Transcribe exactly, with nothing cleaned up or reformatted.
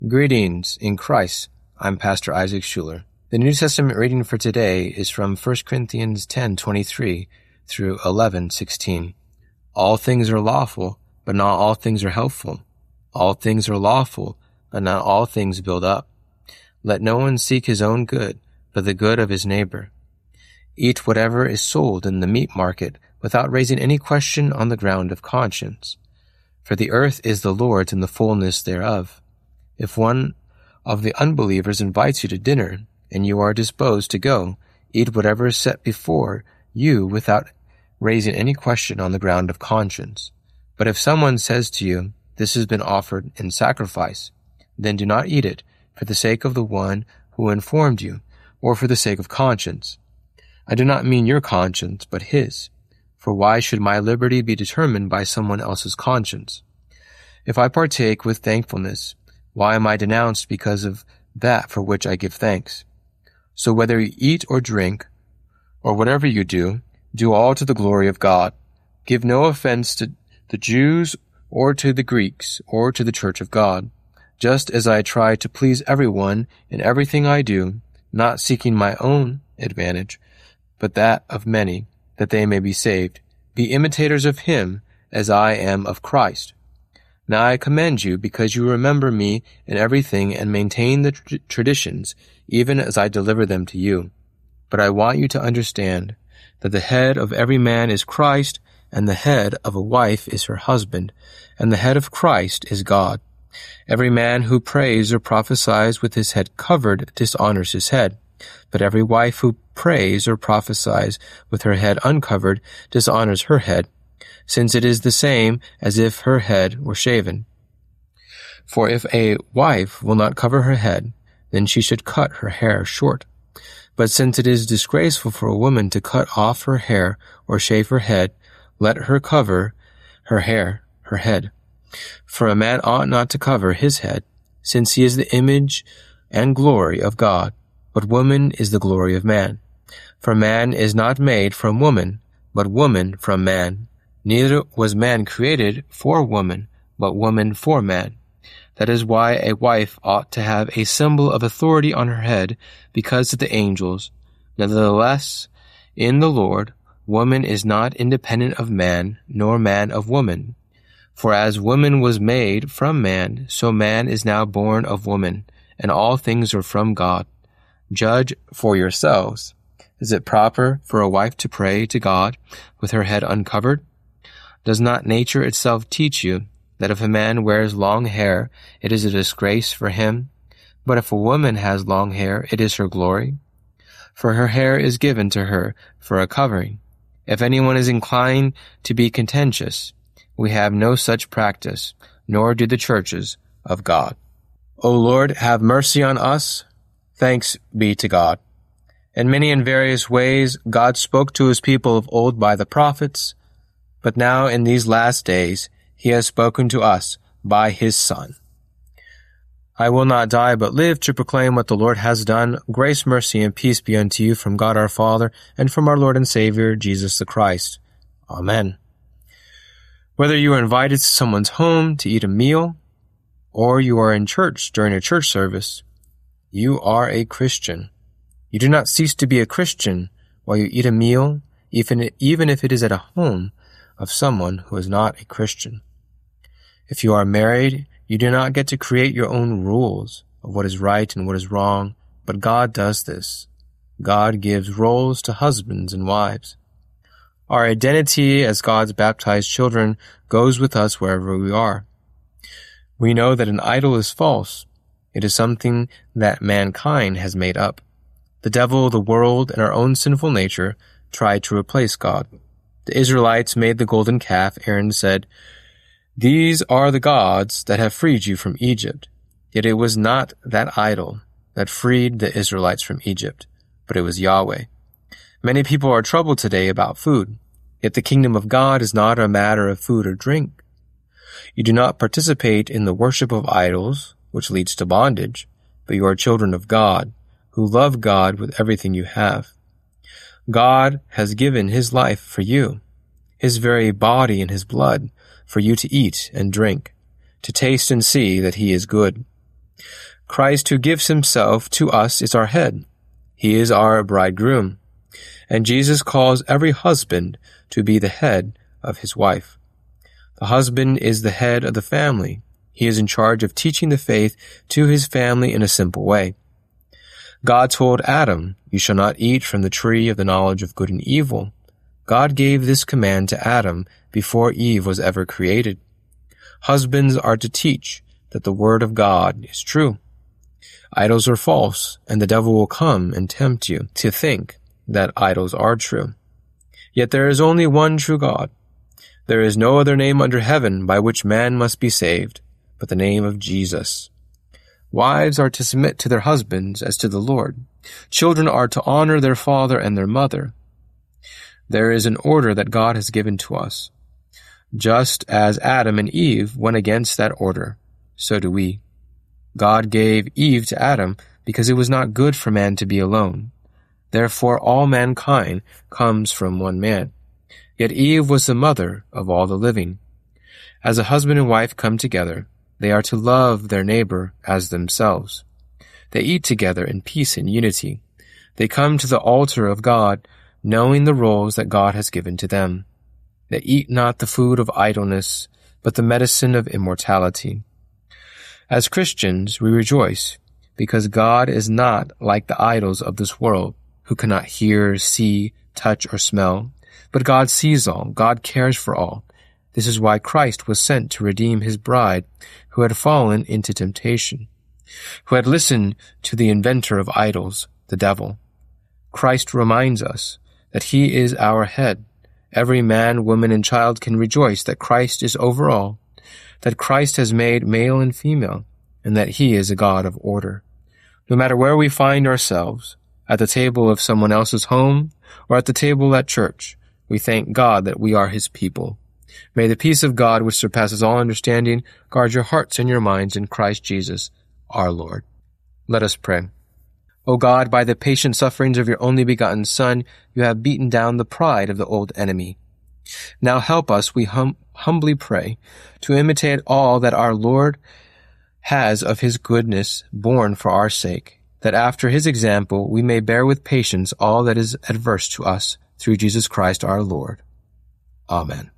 Greetings in Christ. I'm Pastor Isaac Schuler. The New Testament reading for today is from First Corinthians ten twenty-three through eleven sixteen. All things are lawful, but not all things are helpful. All things are lawful, but not all things build up. Let no one seek his own good, but the good of his neighbor. Eat whatever is sold in the meat market without raising any question on the ground of conscience. For the earth is the Lord's and the fullness thereof. If one of the unbelievers invites you to dinner, and you are disposed to go, eat whatever is set before you without raising any question on the ground of conscience. But if someone says to you, "This has been offered in sacrifice," then do not eat it, for the sake of the one who informed you, or for the sake of conscience. I do not mean your conscience, but his. For why should my liberty be determined by someone else's conscience? If I partake with thankfulness, why am I denounced because of that for which I give thanks? So whether you eat or drink, or whatever you do, do all to the glory of God. Give no offense to the Jews or to the Greeks or to the church of God, just as I try to please everyone in everything I do, not seeking my own advantage, but that of many, that they may be saved. Be imitators of him as I am of Christ. Now I commend you because you remember me in everything and maintain the tr- traditions, even as I deliver them to you. But I want you to understand that the head of every man is Christ, and the head of a wife is her husband, and the head of Christ is God. Every man who prays or prophesies with his head covered dishonors his head, but every wife who prays or prophesies with her head uncovered dishonors her head, since it is the same as if her head were shaven. For if a wife will not cover her head, then she should cut her hair short. But since it is disgraceful for a woman to cut off her hair or shave her head, let her cover her hair, her head. For a man ought not to cover his head, since he is the image and glory of God, but woman is the glory of man. For man is not made from woman, but woman from man. Neither was man created for woman, but woman for man. That is why a wife ought to have a symbol of authority on her head because of the angels. Nevertheless, in the Lord, woman is not independent of man, nor man of woman. For as woman was made from man, so man is now born of woman, and all things are from God. Judge for yourselves. Is it proper for a wife to pray to God with her head uncovered? Does not nature itself teach you that if a man wears long hair, it is a disgrace for him? But if a woman has long hair, it is her glory. For her hair is given to her for a covering. If anyone is inclined to be contentious, we have no such practice, nor do the churches of God. O Lord, have mercy on us. Thanks be to God. In many and various ways, God spoke to his people of old by the prophets, but now in these last days he has spoken to us by his Son. I will not die, but live to proclaim what the Lord has done. Grace, mercy, and peace be unto you from God our Father, and from our Lord and Savior, Jesus the Christ. Amen. Whether you are invited to someone's home to eat a meal, or you are in church during a church service, you are a Christian. You do not cease to be a Christian while you eat a meal, even, even if it is at a home of someone who is not a Christian. If you are married, you do not get to create your own rules of what is right and what is wrong, but God does this. God gives roles to husbands and wives. Our identity as God's baptized children goes with us wherever we are. We know that an idol is false. It is something that mankind has made up. The devil, the world, and our own sinful nature tried to replace God. The Israelites made the golden calf. Aaron said, "These are the gods that have freed you from Egypt." Yet it was not that idol that freed the Israelites from Egypt, but it was Yahweh. Many people are troubled today about food, yet the kingdom of God is not a matter of food or drink. You do not participate in the worship of idols, which leads to bondage, but you are children of God, who love God with everything you have. God has given his life for you, his very body and his blood, for you to eat and drink, to taste and see that he is good. Christ, who gives himself to us, is our head. He is our bridegroom. And Jesus calls every husband to be the head of his wife. The husband is the head of the family. He is in charge of teaching the faith to his family in a simple way. God told Adam, "You shall not eat from the tree of the knowledge of good and evil." God gave this command to Adam before Eve was ever created. Husbands are to teach that the word of God is true. Idols are false, and the devil will come and tempt you to think that idols are true. Yet there is only one true God. There is no other name under heaven by which man must be saved, but the name of Jesus. Wives are to submit to their husbands as to the Lord. Children are to honor their father and their mother. There is an order that God has given to us. Just as Adam and Eve went against that order, so do we. God gave Eve to Adam because it was not good for man to be alone. Therefore all mankind comes from one man. Yet Eve was the mother of all the living. As a husband and wife come together, they are to love their neighbor as themselves. They eat together in peace and unity. They come to the altar of God, knowing the roles that God has given to them. They eat not the food of idleness, but the medicine of immortality. As Christians, we rejoice, because God is not like the idols of this world, who cannot hear, see, touch, or smell. But God sees all. God cares for all. This is why Christ was sent to redeem his bride, who had fallen into temptation, who had listened to the inventor of idols, the devil. Christ reminds us that he is our head. Every man, woman, and child can rejoice that Christ is over all, that Christ has made male and female, and that he is a God of order. No matter where we find ourselves, at the table of someone else's home or at the table at church, we thank God that we are his people. May the peace of God, which surpasses all understanding, guard your hearts and your minds in Christ Jesus, our Lord. Let us pray. O God, by the patient sufferings of your only begotten Son, you have beaten down the pride of the old enemy. Now help us, we hum- humbly pray, to imitate all that our Lord has of his goodness borne for our sake, that after his example we may bear with patience all that is adverse to us, through Jesus Christ our Lord. Amen.